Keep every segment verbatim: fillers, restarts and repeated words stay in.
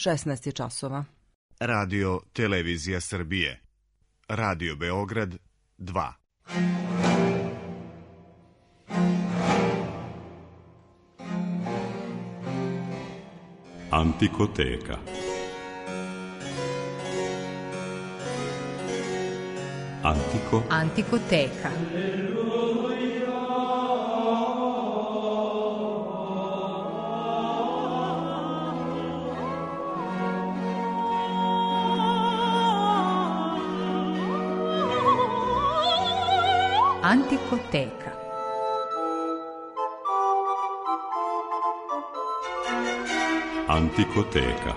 šesnaest je časova. Radio Televizija Srbije. Radio Beograd dva. Antikoteka. Antiko. Antikoteka. Antikoteka. Antikoteka.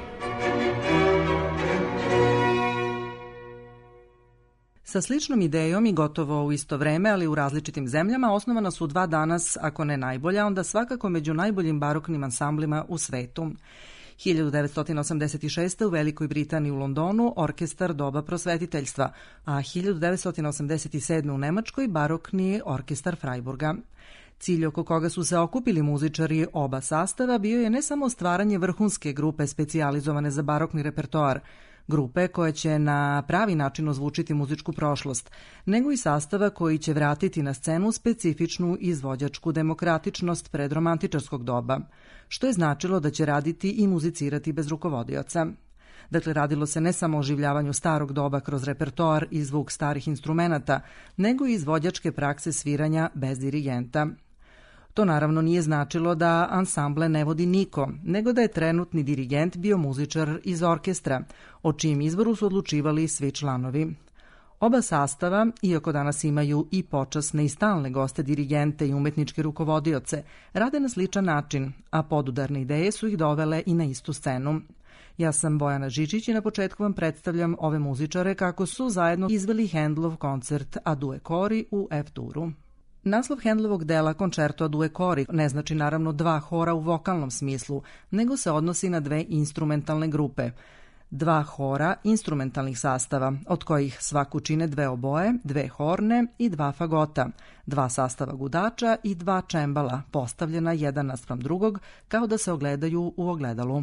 Sa sličnom idejom i gotovo u isto vreme, ali u različitim zemljama, osnovana su dva danas, ako ne najbolja, onda svakako među najboljim baroknim ansamblima u svetu. hiljadu devetsto osamdeset šeste. u Velikoj Britaniji u Londonu orkestar Doba prosvetiteljstva, a hiljadu devetsto osamdeset sedme. u Nemačkoj barokni orkestar Freiburga. Cilj oko koga su se okupili muzičari oba sastava bio je ne samo stvaranje vrhunske grupe specijalizovane za barokni repertoar, grupe koja će na pravi način ozvučiti muzičku prošlost, nego i sastava koji će vratiti na scenu specifičnu izvođačku demokratičnost predromantičarskog doba, što je značilo da će raditi i muzicirati bez rukovodioca. Dakle, radilo se ne samo o oživljavanju starog doba kroz repertoar i zvuk starih instrumenata, nego i izvođačke prakse sviranja bez dirigenta. To naravno nije značilo da ansamble ne vodi niko, nego da je trenutni dirigent bio muzičar iz orkestra, o čijem izboru su odlučivali svi članovi. Oba sastava, iako danas imaju i počasne i stalne goste dirigente i umetničke rukovodioce, rade na sličan način, a podudarne ideje su ih dovele i na istu scenu. Ja sam Bojana Žičić i na početku vam predstavljam ove muzičare kako su zajedno izveli Handelov koncert A Due Cori u F-duru. Naslov Handelovog dela Concerto a Due Cori ne znači naravno dva hora u vokalnom smislu, nego se odnosi na dve instrumentalne grupe. Dva hora instrumentalnih sastava, od kojih svaku čine dve oboje, dve horne i dva fagota, dva sastava gudača i dva čembala, postavljena jedan naspram drugog, kao da se ogledaju u ogledalu.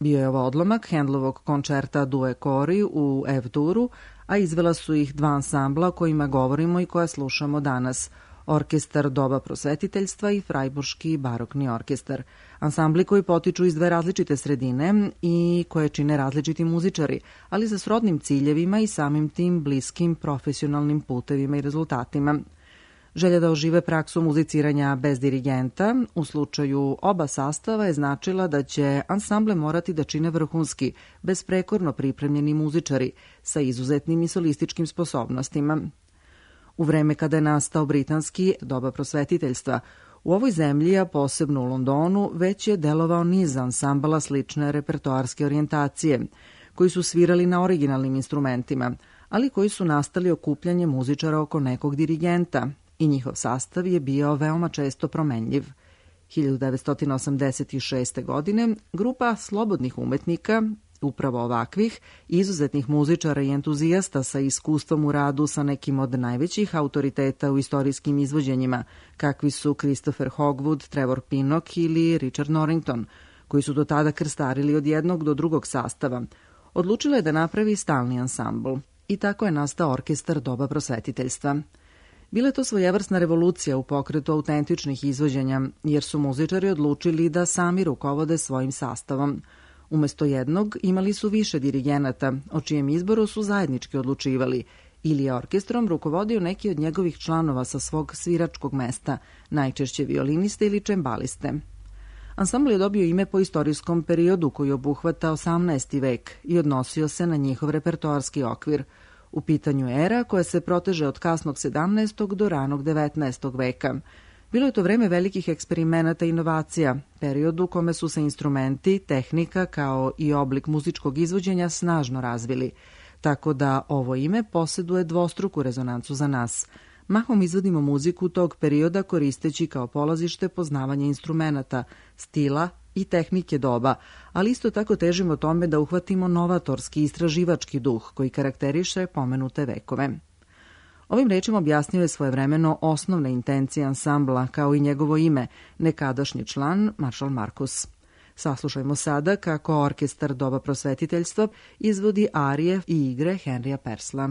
Bio je ovo odlomak Handlovog koncerta Due Cori u F-duru, a izvela su ih dva ansambla o kojima govorimo i koja slušamo danas, Orkestar Doba prosvetiteljstva i Frajburški barokni orkestar. Ansambli koji potiču iz dve različite sredine i koje čine različiti muzičari, ali sa srodnim ciljevima i samim tim bliskim profesionalnim putevima i rezultatima. Želja da ožive praksu muziciranja bez dirigenta u slučaju oba sastava je značila da će ansamble morati da čine vrhunski, besprekorno pripremljeni muzičari sa izuzetnim i solističkim sposobnostima. U vreme kada je nastao britanski Doba prosvetiteljstva, u ovoj zemlji, a posebno u Londonu, već je delovao niz ansambala slične repertoarske orijentacije, koji su svirali na originalnim instrumentima, ali koji su nastali okupljanjem muzičara oko nekog dirigenta, i njihov sastav je bio veoma često promenljiv. hiljadu devetsto osamdeset šeste. godine grupa slobodnih umetnika, upravo ovakvih, izuzetnih muzičara i entuzijasta sa iskustvom u radu sa nekim od najvećih autoriteta u istorijskim izvođenjima, kakvi su Christopher Hogwood, Trevor Pinnock ili Richard Norrington, koji su do tada krstarili od jednog do drugog sastava, odlučila je da napravi stalni ansambl. I tako je nastao Orkestar Doba prosvetiteljstva. Bila je to svojevrsna revolucija u pokretu autentičnih izvođenja, jer su muzičari odlučili da sami rukovode svojim sastavom. Umesto jednog imali su više dirigenata, o čijem izboru su zajednički odlučivali, ili je orkestrom rukovodio neki od njegovih članova sa svog sviračkog mesta, najčešće violiniste ili čembaliste. Ansambl je dobio ime po istorijskom periodu koji obuhvata osamnaesti vek i odnosio se na njihov repertoarski okvir. U pitanju je era koja se proteže od kasnog sedamnaestog do ranog devetnaestog veka. Bilo je to vreme velikih eksperimenata i inovacija, period u kome su se instrumenti, tehnika kao i oblik muzičkog izvođenja snažno razvili, tako da ovo ime poseduje dvostruku rezonancu za nas. Mahom izvodimo muziku tog perioda koristeći kao polazište poznavanje instrumenata, stila i tehnike doba, ali isto tako težimo tome da uhvatimo novatorski istraživački duh koji karakteriše pomenute vekove. Ovim rečima objasnio je svojevremeno osnovne intencije ansambla, kao i njegovo ime, nekadašnji član Marshall Marcus. Saslušajmo sada kako Orkestar Doba prosvetiteljstva izvodi arije i igre Henrya Purcella.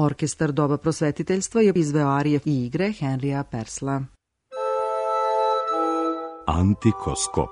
Orkestar doba prosvetiteljstva je izveo arije i igre Henrya Purcella. Antikoskop.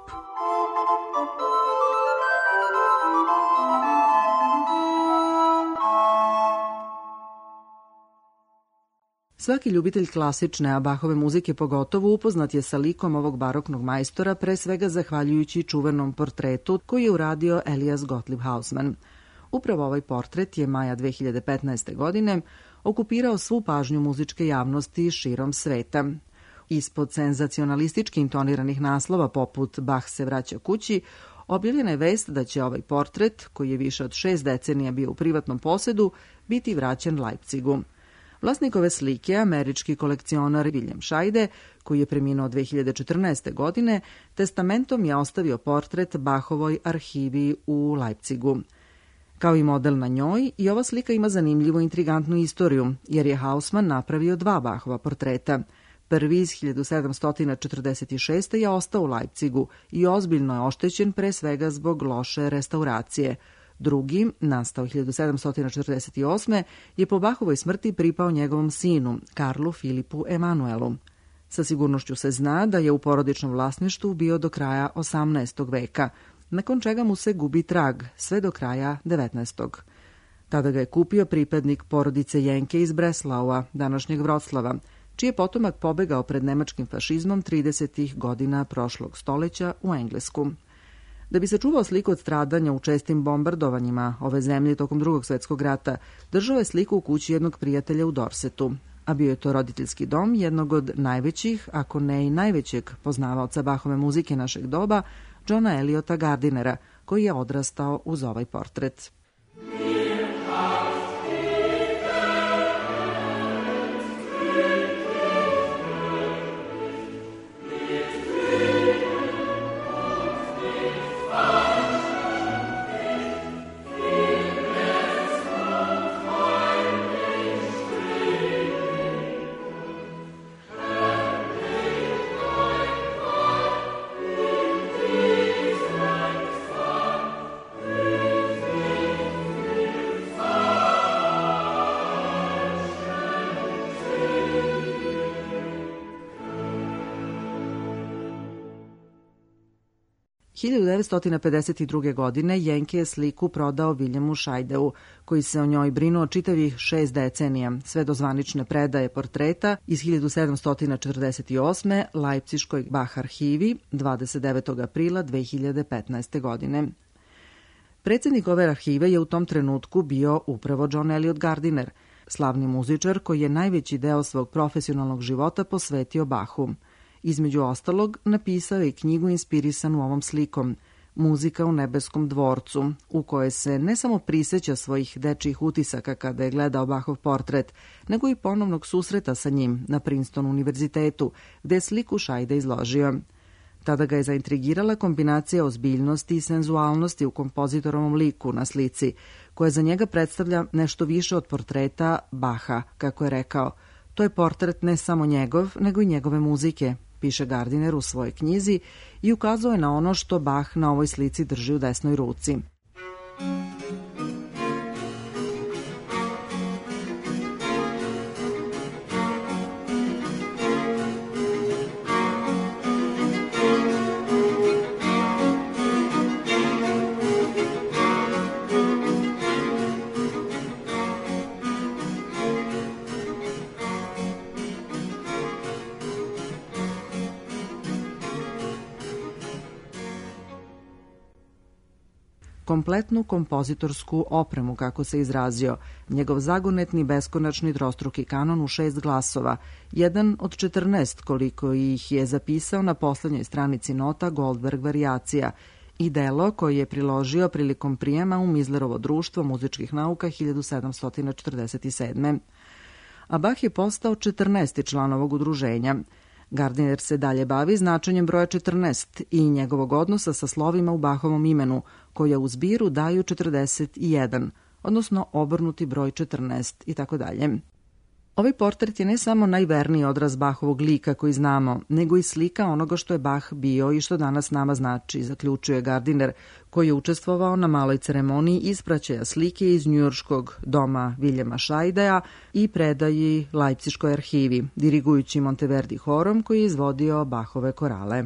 Svaki ljubitelj klasične, a Bachove muzike pogotovo, upoznat je sa likom ovog baroknog majstora, pre svega zahvaljujući čuvenom portretu koji je uradio Elias Gottlieb Hausmann. Upravo ovaj portret je maja dve hiljade petnaeste. godine okupirao svu pažnju muzičke javnosti širom sveta. Ispod senzacionalistički intoniranih naslova poput Bach se vraća kući, objavljena je vest da će ovaj portret, koji je više od šest decenija bio u privatnom posedu, biti vraćen Leipzigu. Vlasnik ove slike, američki kolekcionar William Scheide, koji je preminuo dve hiljade četrnaeste. godine, testamentom je ostavio portret Bachovoj arhivi u Leipzigu. Kao i model na njoj, i ova slika ima zanimljivu intrigantnu istoriju, jer je Hausmann napravio dva Bachova portreta. Prvi iz hiljadu sedamsto četrdeset šeste. je ostao u Leipzigu i ozbiljno je oštećen pre svega zbog loše restauracije. Drugi, nastao hiljadu sedamsto četrdeset osme. je po Bachovoj smrti pripao njegovom sinu, Karlu Filipu Emanuelu. Sa sigurnošću se zna da je u porodičnom vlasništvu bio do kraja osamnaestog. veka, nakon čega mu se gubi trag, sve do kraja devetnaestog. Tada ga je kupio pripadnik porodice Jenke iz Breslaua, današnjeg Vroclava, čiji je potomak pobegao pred nemačkim fašizmom tridesetih godina prošlog stoleća u Englesku. Da bi sačuvao sliku od stradanja u čestim bombardovanjima ove zemlje tokom Drugog svjetskog rata, držao je sliku u kući jednog prijatelja u Dorsetu, a bio je to roditeljski dom jednog od najvećih, ako ne i najvećeg poznavaoca Bachove muzike našeg doba, Johna Eliota Gardinera, koji je odrastao uz ovaj portret. hiljadu devetsto pedeset druge. godine Jenke je sliku prodao Williamu Scheideu, koji se o njoj brinuo čitavih šest decenija, sve do zvanične predaje portreta iz hiljadu sedamsto četrdeset osme. Leipziškoj Bach arhivi dvadeset devetog aprila dve hiljade petnaeste. godine. Predsjednik ove arhive je u tom trenutku bio upravo John Eliot Gardiner, slavni muzičar koji je najveći deo svog profesionalnog života posvetio Bachu. Između ostalog, napisao je knjigu inspirisanu ovom slikom, Muzika u nebeskom dvorcu, u kojoj se ne samo priseća svojih dečjih utisaka kada je gledao Bachov portret, nego i ponovnog susreta sa njim na Princeton univerzitetu, gde je sliku Scheide izložio. Tada ga je zaintrigirala kombinacija ozbiljnosti i senzualnosti u kompozitorovom liku na slici, koja za njega predstavlja nešto više od portreta Bacha, kako je rekao. To je portret ne samo njegov, nego i njegove muzike, piše Gardiner u svojoj knjizi i ukazuje na ono što Bach na ovoj slici drži u desnoj ruci. Kompletnu kompozitorsku opremu, kako se izrazio, njegov zagonetni beskonačni trostruki kanon u šest glasova, jedan od četrnaest koliko ih je zapisao na poslednjoj stranici nota Goldberg varijacija i delo koje je priložio prilikom prijema u Mizlerovo društvo muzičkih nauka hiljadu sedamsto četrdeset sedme. A Bach je postao četrnaesti član ovog udruženja. Gardiner se dalje bavi značenjem broja četrnaest i njegovog odnosa sa slovima u Bachovom imenu, koja u zbiru daju četrdeset jedan, odnosno obrnuti broj četrnaest i tako dalje. Ovaj portret je ne samo najverniji odraz Bachovog lika koji znamo, nego i slika onoga što je Bach bio i što danas nama znači, zaključuje Gardiner, koji je učestvovao na maloj ceremoniji ispraćaja slike iz njujorškog doma Viljema Šajdeja i predaji Lajpciškoj arhivi, dirigujući Monteverdi horom koji je izvodio Bachove korale.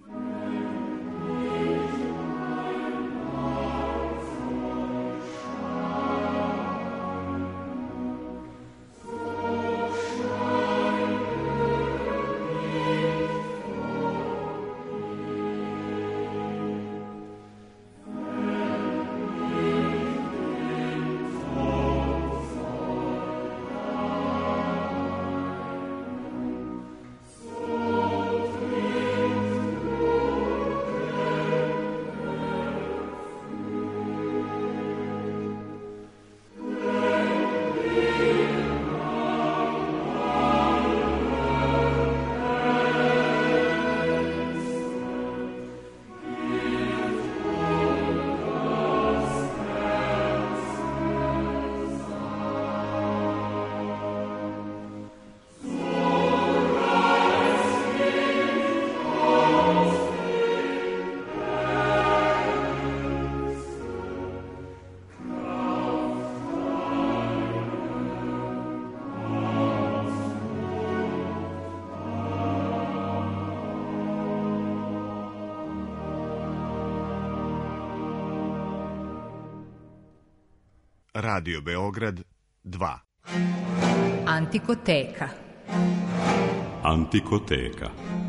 Radio Beograd dva. Antikoteka. Antikoteka.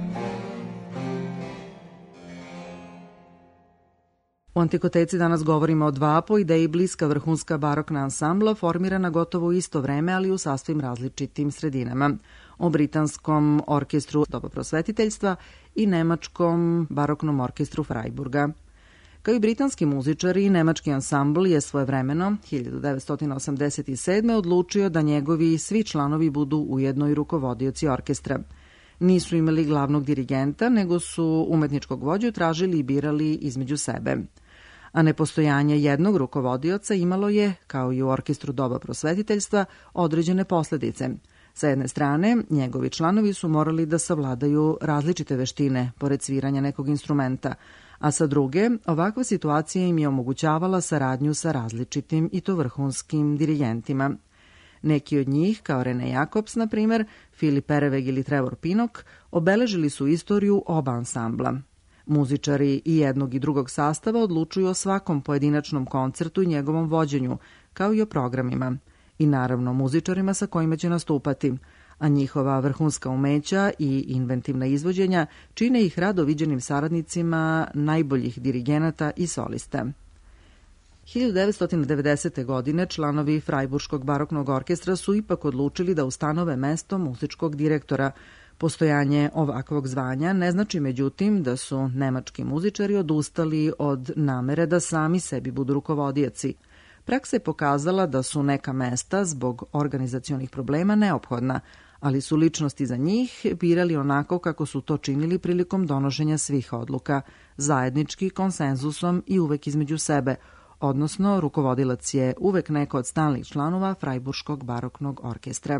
U Antikoteci danas govorimo o dva po ideji bliska vrhunska barokna ansambla formirana gotovo u isto vreme, ali u sasvim različitim sredinama. O britanskom orkestru doba prosvetiteljstva i nemačkom baroknom orkestru Freiburga. Kao i britanski muzičari, nemački ansambl je svojevremeno, hiljadu devetsto osamdeset sedme. odlučio da njegovi svi članovi budu ujedno i rukovodioci orkestra. Nisu imali glavnog dirigenta, nego su umetničkog vođu tražili i birali između sebe. A nepostojanje jednog rukovodioca imalo je, kao i u orkestru doba prosvetiteljstva, određene posledice. Sa jedne strane, njegovi članovi su morali da savladaju različite veštine, pored sviranja nekog instrumenta, a sa druge, ovakva situacija im je omogućavala saradnju sa različitim i to vrhunskim dirigentima. Neki od njih, kao Rene Jacobs, na primer, Filip Pereveg ili Trevor Pinnock, obeležili su istoriju oba ansambla. Muzičari i jednog i drugog sastava odlučuju o svakom pojedinačnom koncertu i njegovom vođenju, kao i o programima. I naravno muzičarima sa kojima će nastupati, a njihova vrhunska umeća i inventivna izvođenja čine ih rado viđenim saradnicima najboljih dirigenata i solista. hiljadu devetsto devedesete. godine članovi Freiburškog baroknog orkestra su ipak odlučili da ustanove mesto muzičkog direktora. Postojanje ovakvog zvanja ne znači međutim da su nemački muzičari odustali od namere da sami sebi budu rukovodioci. Praksa je pokazala da su neka mesta zbog organizacionih problema neophodna, ali su ličnosti za njih birali onako kako su to činili prilikom donošenja svih odluka, zajednički, konsenzusom i uvek između sebe, odnosno rukovodilac je uvek neko od stalnih članova Freiburškog baroknog orkestra.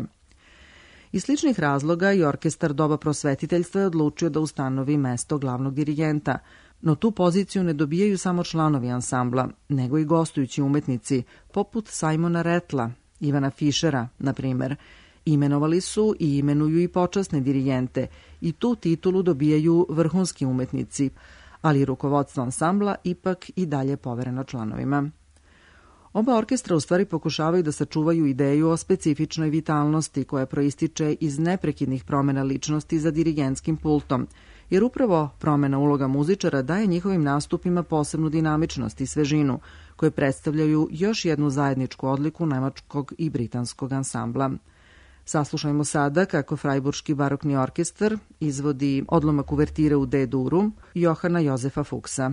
Iz sličnih razloga i orkestar doba prosvetiteljstva je odlučio da ustanovi mesto glavnog dirigenta, no tu poziciju ne dobijaju samo članovi ansambla, nego i gostujući umetnici, poput Simona Rattla, Ivana Fischera, na primer. Imenovali su i imenuju i počasne dirigente i tu titulu dobijaju vrhunski umetnici, ali rukovodstvo ansambla ipak i dalje povereno članovima. Oba orkestra u stvari pokušavaju da sačuvaju ideju o specifičnoj vitalnosti koja proističe iz neprekidnih promena ličnosti za dirigentskim pultom, jer upravo promena uloga muzičara daje njihovim nastupima posebnu dinamičnost i svežinu, koje predstavljaju još jednu zajedničku odliku nemačkog i britanskog ansambla. Saslušajmo sada kako Freiburški barokni orkestar izvodi odlomak uvertire u D-duru Johana Jozefa Fuchsa.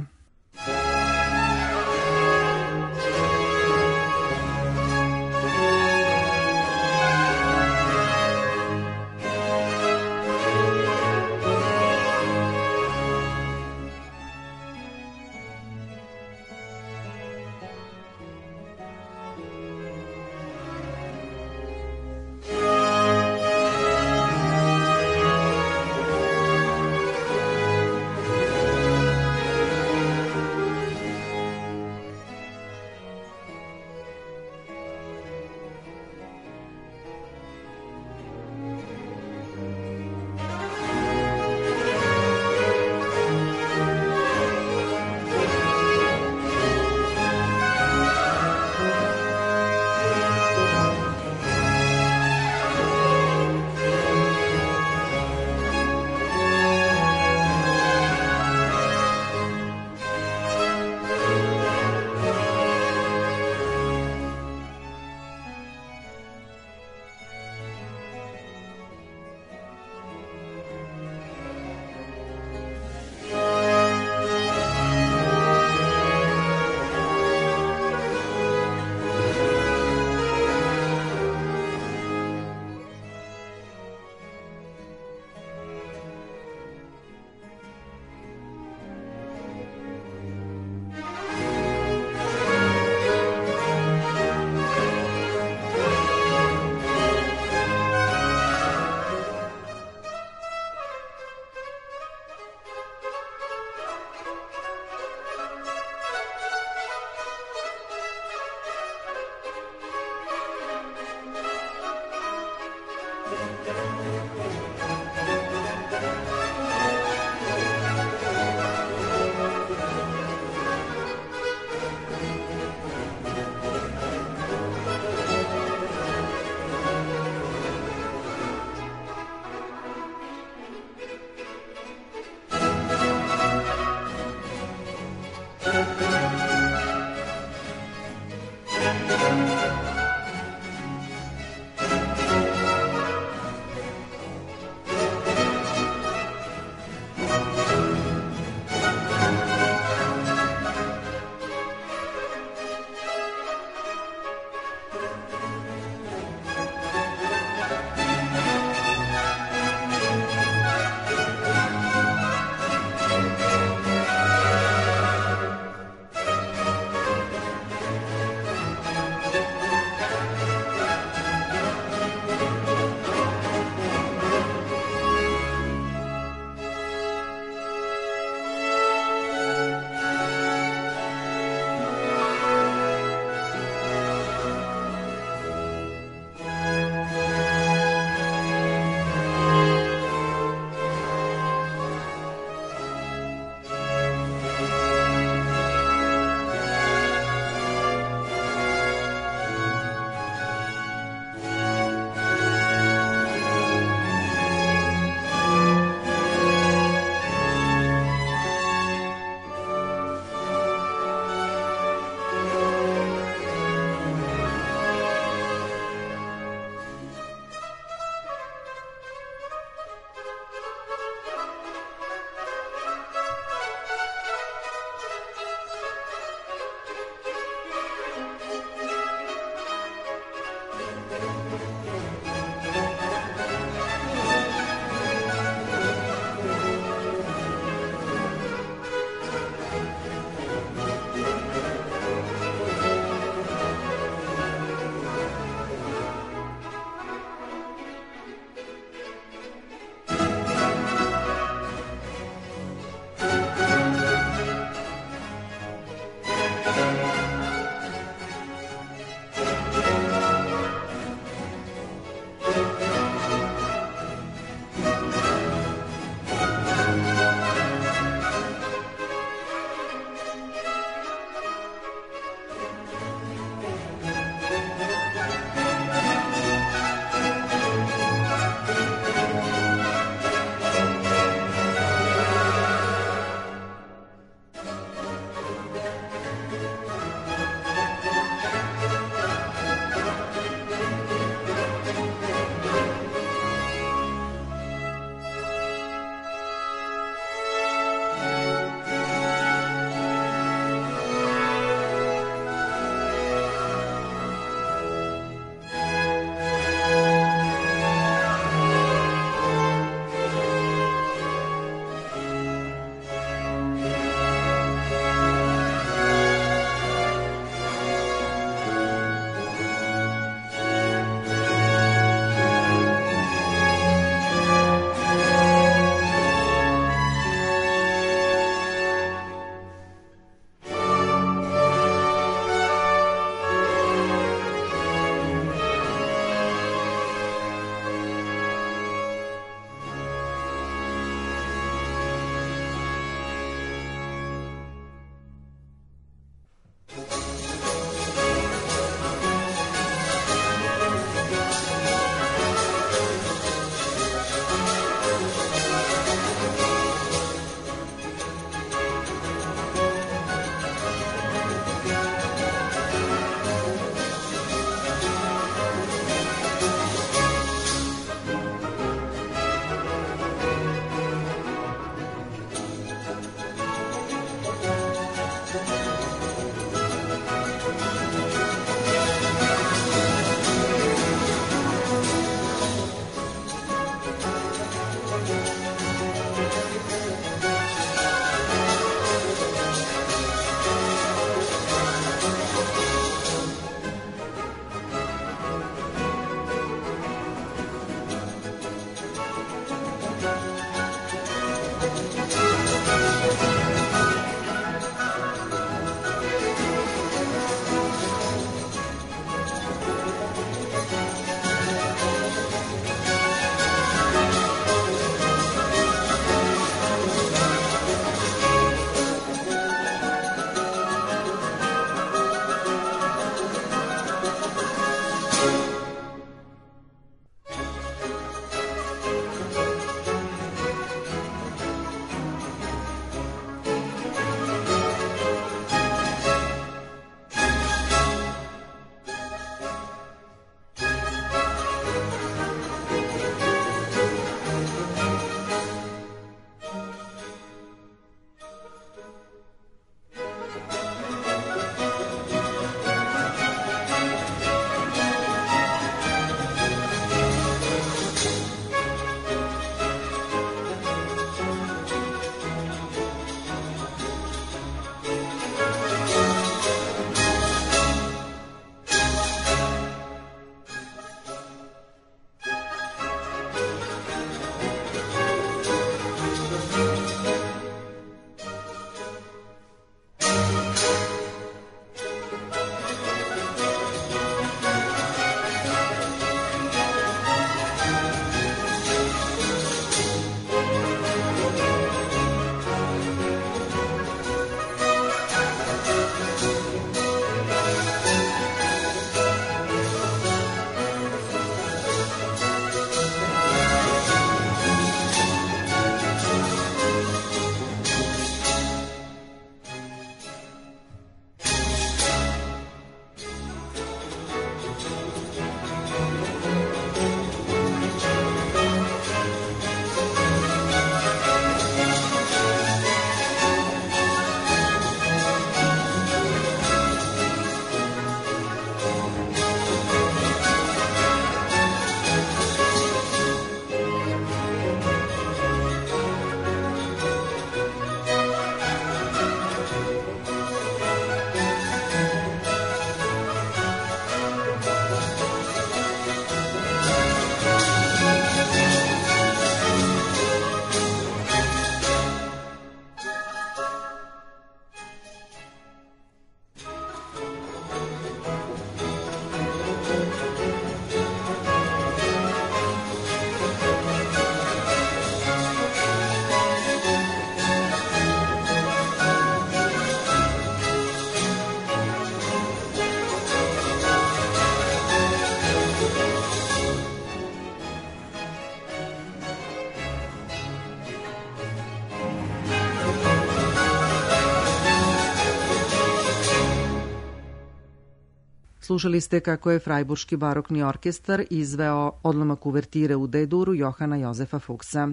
Slušali ste kako je Frajburški barokni orkestar izveo odlomak uvertire u D-duru Johana Jozefa Fuchsa.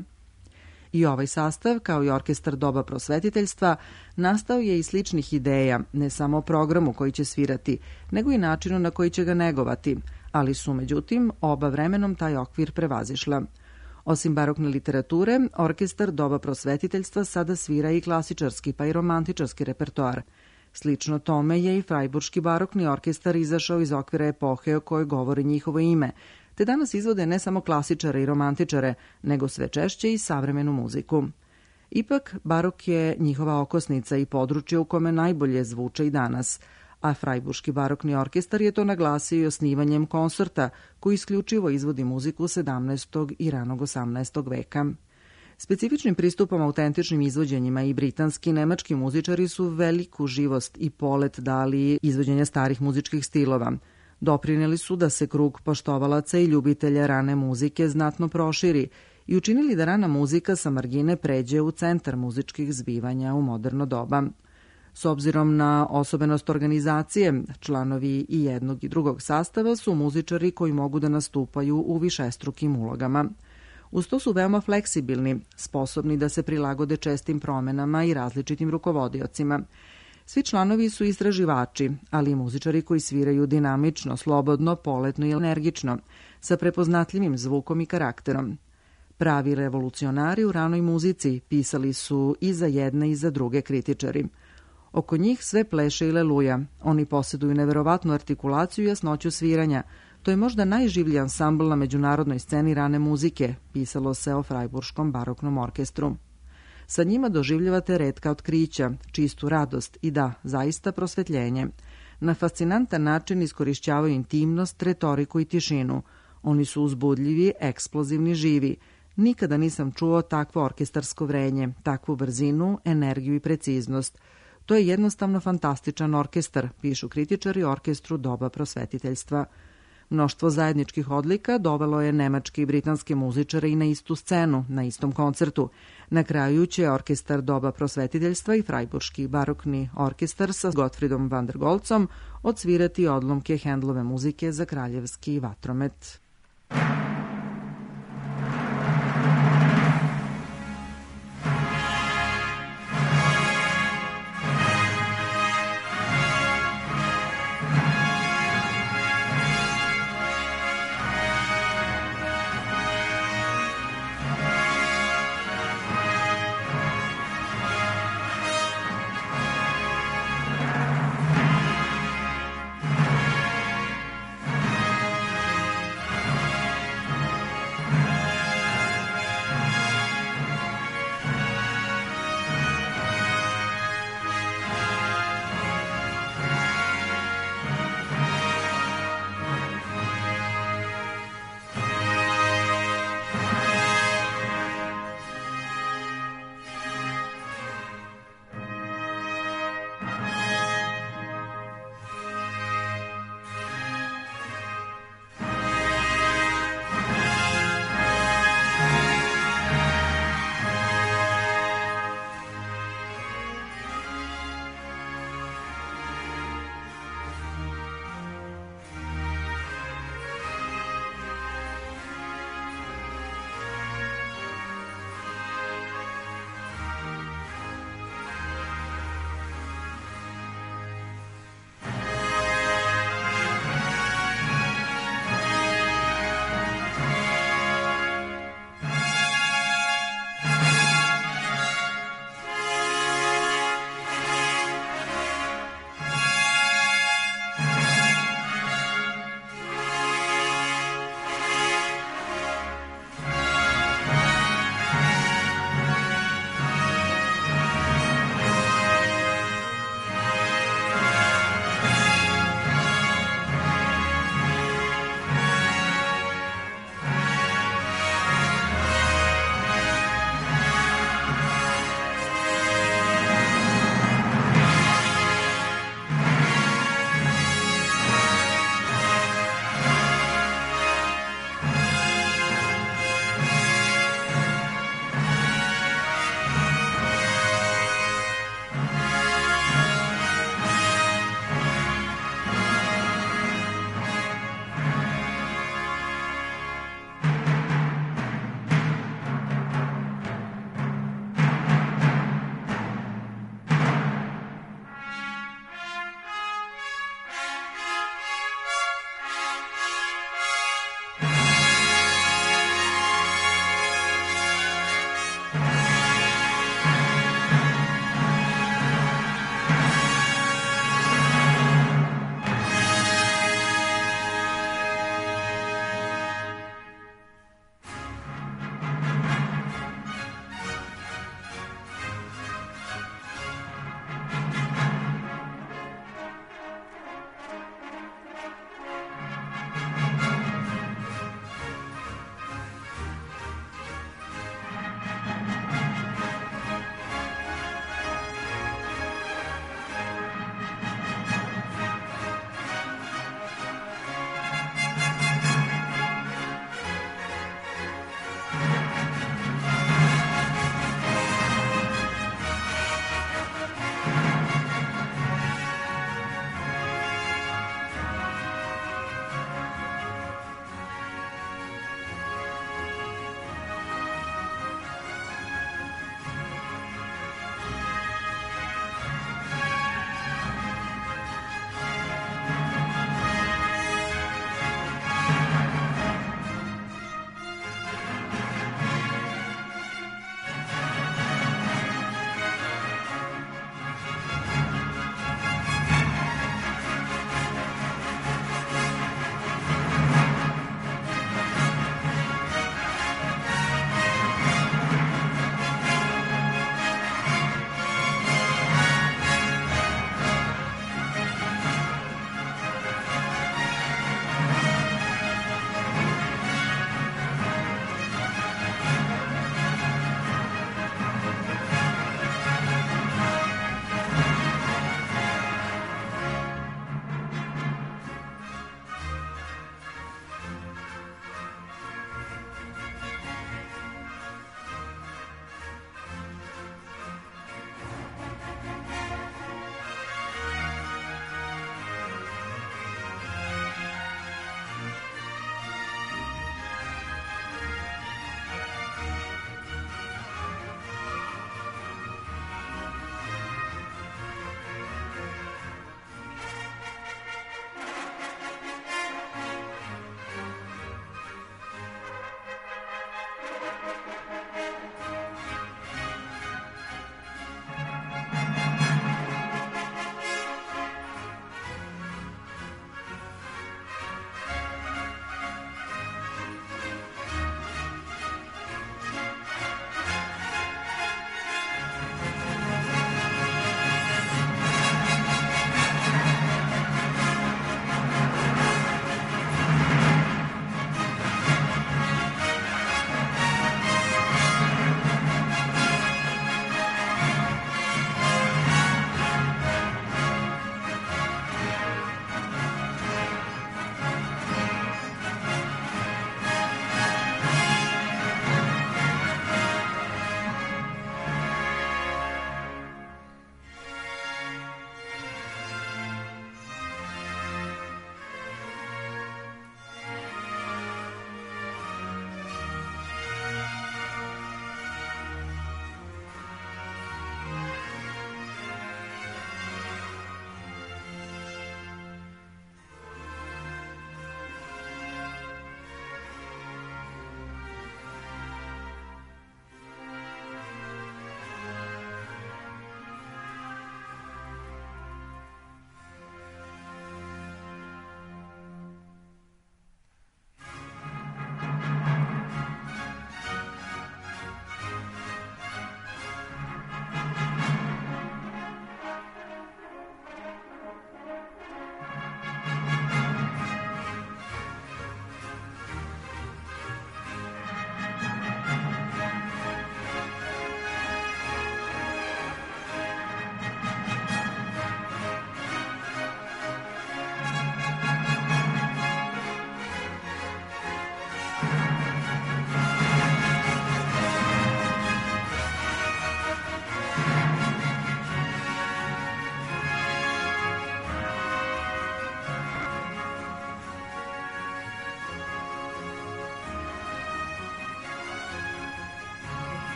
I ovaj sastav, kao i orkestar Doba prosvetiteljstva, nastao je iz sličnih ideja, ne samo o programu koji će svirati, nego i načinu na koji će ga negovati, ali su, međutim, oba vremenom taj okvir prevazišla. Osim barokne literature, orkestar Doba prosvetiteljstva sada svira i klasičarski pa i romantičarski repertoar. Slično tome je i Frajburški barokni orkestar izašao iz okvira epohe o kojoj govori njihovo ime, te danas izvode ne samo klasičare i romantičare, nego sve češće i savremenu muziku. Ipak, barok je njihova okosnica i područje u kome najbolje zvuče i danas, a Frajburški barokni orkestar je to naglasio i osnivanjem koncerta, koji isključivo izvodi muziku sedamnaestog i ranog osamnaestog veka. Specifičnim pristupom autentičnim izvođenjima i britanski i nemački muzičari su veliku živost i polet dali izvođenja starih muzičkih stilova. Doprineli su da se krug poštovalaca i ljubitelja rane muzike znatno proširi i učinili da rana muzika sa margine pređe u centar muzičkih zbivanja u moderno doba. S obzirom na osobenost organizacije, članovi i jednog i drugog sastava su muzičari koji mogu da nastupaju u višestrukim ulogama. Uz to su veoma fleksibilni, sposobni da se prilagode čestim promenama i različitim rukovodiocima. Svi članovi su istraživači, ali i muzičari koji sviraju dinamično, slobodno, poletno i energično, sa prepoznatljivim zvukom i karakterom. Pravi revolucionari u ranoj muzici pisali su i za jedne i za druge kritičari. Oko njih sve pleše i leluja. Oni posjeduju neverovatnu artikulaciju i jasnoću sviranja. To je možda najživlji ansambl na međunarodnoj sceni rane muzike, pisalo se o Frajburškom baroknom orkestru. Sa njima doživljavate retka otkrića, čistu radost i da, zaista prosvetljenje. Na fascinantan način iskorišćavaju intimnost, retoriku i tišinu. Oni su uzbudljivi, eksplozivni, živi. Nikada nisam čuo takvo orkestarsko vrenje, takvu brzinu, energiju i preciznost. To je jednostavno fantastičan orkestar, pišu kritičari orkestru Doba prosvetiteljstva. Mnoštvo zajedničkih odlika dovelo je nemačke i britanske muzičare i na istu scenu, na istom koncertu. Na kraju će orkestar Doba prosvetiteljstva i Frajburški barokni orkestar sa Gottfriedom van der Goltzom odsvirati odlomke Handlove muzike za kraljevski vatromet.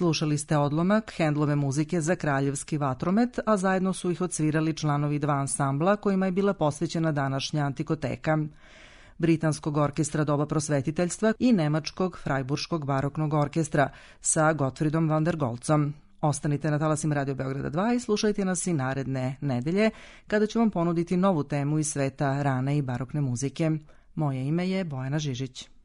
Slušali ste odlomak Handlove muzike za Kraljevski vatromet, a zajedno su ih odsvirali članovi dva ansambla kojima je bila posvećena današnja Antikoteka. Britanskog orkestra doba prosvetiteljstva i nemačkog Freiburškog baroknog orkestra sa Gottfriedom van der Goltzom. Ostanite na talasima Radio Beograda dva i slušajte nas i naredne nedelje kada ću vam ponuditi novu temu iz sveta rane i barokne muzike. Moje ime je Bojana Žižić.